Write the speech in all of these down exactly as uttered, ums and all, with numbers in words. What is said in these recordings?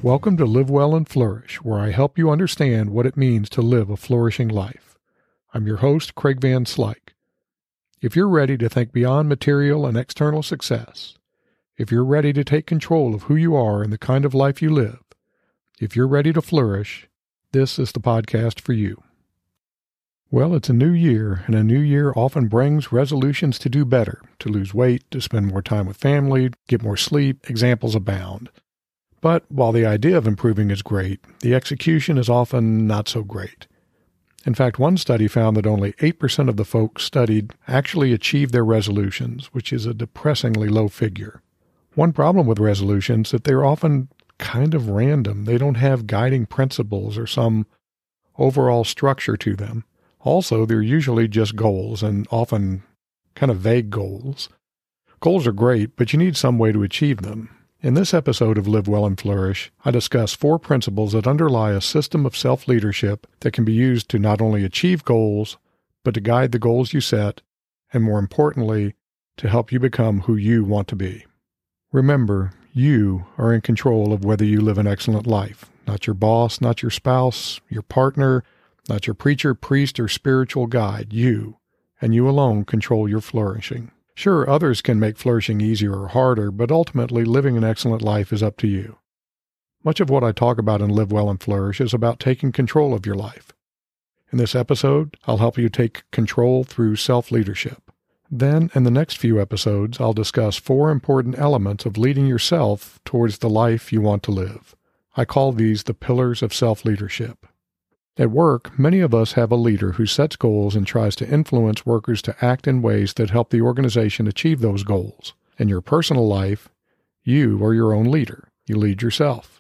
Welcome to Live Well and Flourish, where I help you understand what it means to live a flourishing life. I'm your host, Craig Van Slyke. If you're ready to think beyond material and external success, if you're ready to take control of who you are and the kind of life you live, if you're ready to flourish, this is the podcast for you. Well, it's a new year, and a new year often brings resolutions to do better, to lose weight, to spend more time with family, get more sleep. Examples abound. But while the idea of improving is great, the execution is often not so great. In fact, one study found that only eight percent of the folks studied actually achieved their resolutions, which is a depressingly low figure. One problem with resolutions is that they're often kind of random. They don't have guiding principles or some overall structure to them. Also, they're usually just goals, and often kind of vague goals. Goals are great, but you need some way to achieve them. In this episode of Live Well and Flourish, I discuss four principles that underlie a system of self-leadership that can be used to not only achieve goals, but to guide the goals you set, and more importantly, to help you become who you want to be. Remember, you are in control of whether you live an excellent life, not your boss, not your spouse, your partner, not your preacher, priest, or spiritual guide. You, and you alone, control your flourishing. Sure, others can make flourishing easier or harder, but ultimately living an excellent life is up to you. Much of what I talk about in Live Well and Flourish is about taking control of your life. In this episode, I'll help you take control through self-leadership. Then, in the next few episodes, I'll discuss four important elements of leading yourself towards the life you want to live. I call these the pillars of self-leadership. At work, many of us have a leader who sets goals and tries to influence workers to act in ways that help the organization achieve those goals. In your personal life, you are your own leader. You lead yourself.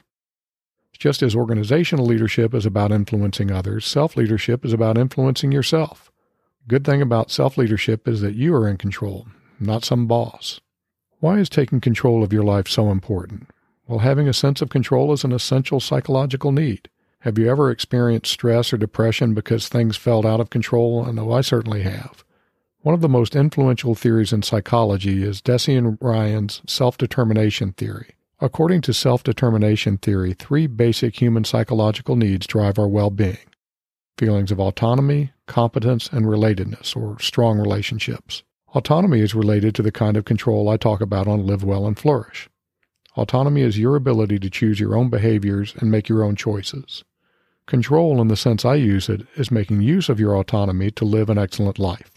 Just as organizational leadership is about influencing others, self-leadership is about influencing yourself. Good thing about self-leadership is that you are in control, not some boss. Why is taking control of your life so important? Well, having a sense of control is an essential psychological need. Have you ever experienced stress or depression because things felt out of control? I know I certainly have. One of the most influential theories in psychology is Deci and Ryan's self-determination theory. According to self-determination theory, three basic human psychological needs drive our well-being: feelings of autonomy, competence, and relatedness, or strong relationships. Autonomy is related to the kind of control I talk about on Live Well and Flourish. Autonomy is your ability to choose your own behaviors and make your own choices. Control, in the sense I use it, is making use of your autonomy to live an excellent life.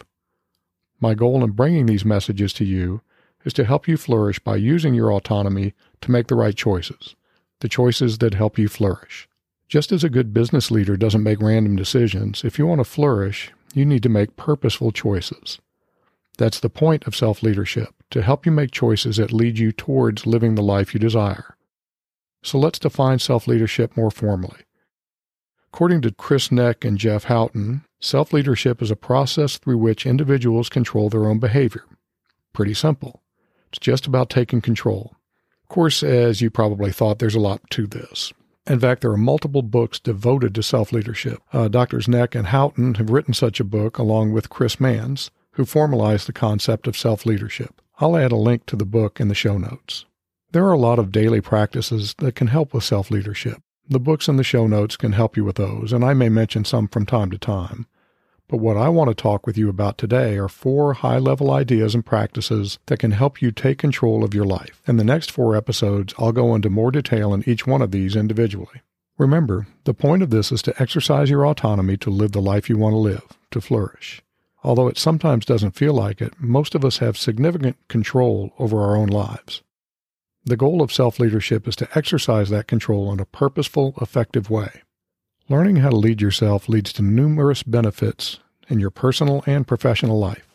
My goal in bringing these messages to you is to help you flourish by using your autonomy to make the right choices, the choices that help you flourish. Just as a good business leader doesn't make random decisions, if you want to flourish, you need to make purposeful choices. That's the point of self-leadership, to help you make choices that lead you towards living the life you desire. So let's define self-leadership more formally. According to Chris Neck and Jeff Houghton, self-leadership is a process through which individuals control their own behavior. Pretty simple. It's just about taking control. Of course, as you probably thought, there's a lot to this. In fact, there are multiple books devoted to self-leadership. Uh, Doctors Neck and Houghton have written such a book along with Chris Manns, who formalized the concept of self-leadership. I'll add a link to the book in the show notes. There are a lot of daily practices that can help with self-leadership. The books in the show notes can help you with those, and I may mention some from time to time. But what I want to talk with you about today are four high-level ideas and practices that can help you take control of your life. In the next four episodes, I'll go into more detail in each one of these individually. Remember, the point of this is to exercise your autonomy to live the life you want to live, to flourish. Although it sometimes doesn't feel like it, most of us have significant control over our own lives. The goal of self-leadership is to exercise that control in a purposeful, effective way. Learning how to lead yourself leads to numerous benefits in your personal and professional life.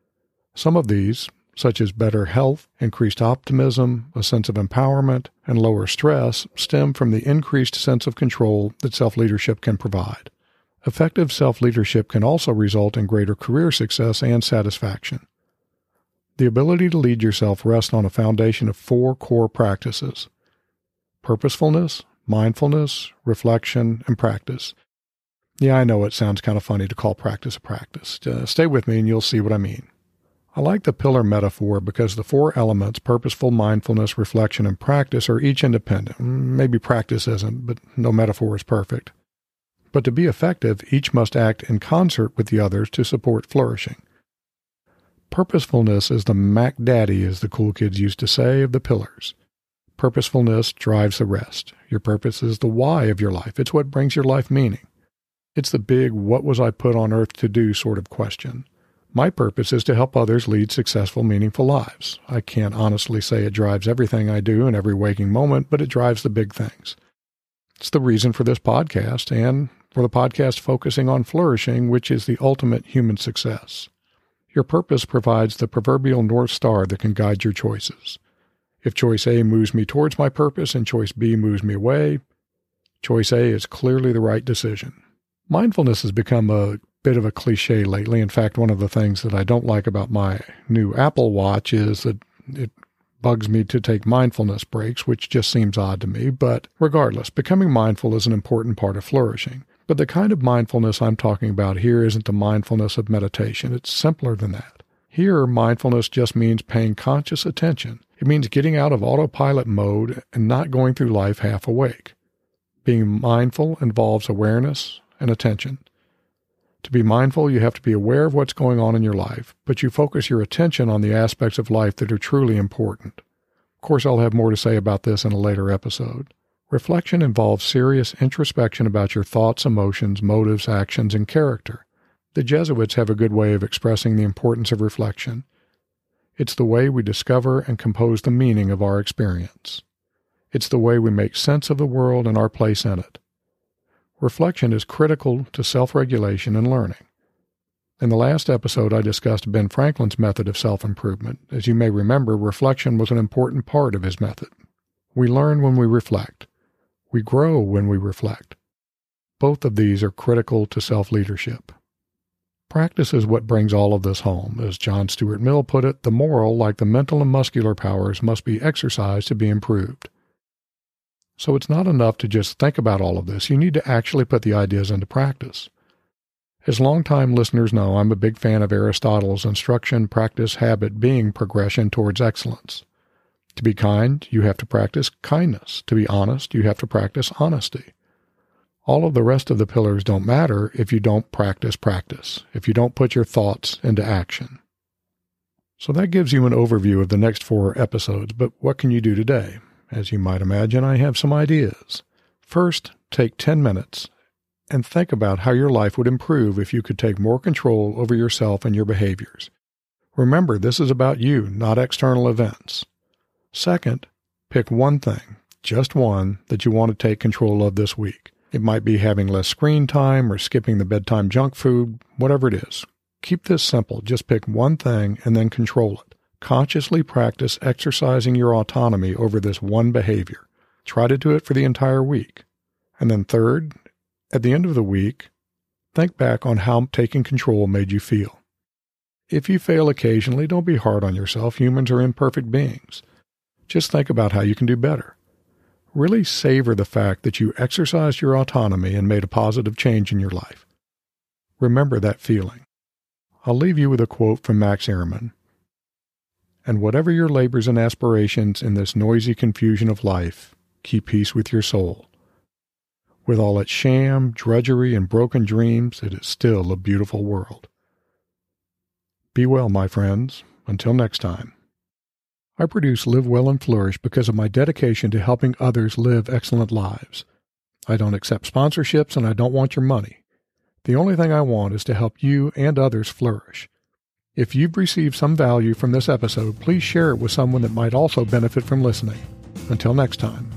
Some of these, such as better health, increased optimism, a sense of empowerment, and lower stress, stem from the increased sense of control that self-leadership can provide. Effective self-leadership can also result in greater career success and satisfaction. The ability to lead yourself rests on a foundation of four core practices: purposefulness, mindfulness, reflection, and practice. Yeah, I know it sounds kind of funny to call practice a practice. Uh, stay with me and you'll see what I mean. I like the pillar metaphor because the four elements, purposeful, mindfulness, reflection, and practice, are each independent. Maybe practice isn't, but no metaphor is perfect. But to be effective, each must act in concert with the others to support flourishing. Purposefulness is the Mac Daddy, as the cool kids used to say, of the pillars. Purposefulness drives the rest. Your purpose is the why of your life. It's what brings your life meaning. It's the big, what was I put on earth to do sort of question. My purpose is to help others lead successful, meaningful lives. I can't honestly say it drives everything I do in every waking moment, but it drives the big things. It's the reason for this podcast and for the podcast focusing on flourishing, which is the ultimate human success. Your purpose provides the proverbial North Star that can guide your choices. If choice A moves me towards my purpose and choice B moves me away, choice A is clearly the right decision. Mindfulness has become a bit of a cliche lately. In fact, one of the things that I don't like about my new Apple Watch is that it bugs me to take mindfulness breaks, which just seems odd to me. But regardless, becoming mindful is an important part of flourishing. But the kind of mindfulness I'm talking about here isn't the mindfulness of meditation. It's simpler than that. Here, mindfulness just means paying conscious attention. It means getting out of autopilot mode and not going through life half awake. Being mindful involves awareness and attention. To be mindful, you have to be aware of what's going on in your life, but you focus your attention on the aspects of life that are truly important. Of course, I'll have more to say about this in a later episode. Reflection involves serious introspection about your thoughts, emotions, motives, actions, and character. The Jesuits have a good way of expressing the importance of reflection. It's the way we discover and compose the meaning of our experience. It's the way we make sense of the world and our place in it. Reflection is critical to self-regulation and learning. In the last episode, I discussed Ben Franklin's method of self-improvement. As you may remember, reflection was an important part of his method. We learn when we reflect. We grow when we reflect. Both of these are critical to self-leadership. Practice is what brings all of this home. As John Stuart Mill put it, the moral, like the mental and muscular powers, must be exercised to be improved. So it's not enough to just think about all of this. You need to actually put the ideas into practice. As longtime listeners know, I'm a big fan of Aristotle's instruction, practice, habit, being progression towards excellence. To be kind, you have to practice kindness. To be honest, you have to practice honesty. All of the rest of the pillars don't matter if you don't practice practice, if you don't put your thoughts into action. So that gives you an overview of the next four episodes, but what can you do today? As you might imagine, I have some ideas. First, take ten minutes and think about how your life would improve if you could take more control over yourself and your behaviors. Remember, this is about you, not external events. Second, pick one thing, just one, that you want to take control of this week. It might be having less screen time or skipping the bedtime junk food, whatever it is. Keep this simple. Just pick one thing and then control it. Consciously practice exercising your autonomy over this one behavior. Try to do it for the entire week. And then third, at the end of the week, think back on how taking control made you feel. If you fail occasionally, don't be hard on yourself. Humans are imperfect beings. Just think about how you can do better. Really savor the fact that you exercised your autonomy and made a positive change in your life. Remember that feeling. I'll leave you with a quote from Max Ehrmann. And whatever your labors and aspirations in this noisy confusion of life, keep peace with your soul. With all its sham, drudgery, and broken dreams, it is still a beautiful world. Be well, my friends. Until next time. I produce Live Well and Flourish because of my dedication to helping others live excellent lives. I don't accept sponsorships and I don't want your money. The only thing I want is to help you and others flourish. If you've received some value from this episode, please share it with someone that might also benefit from listening. Until next time.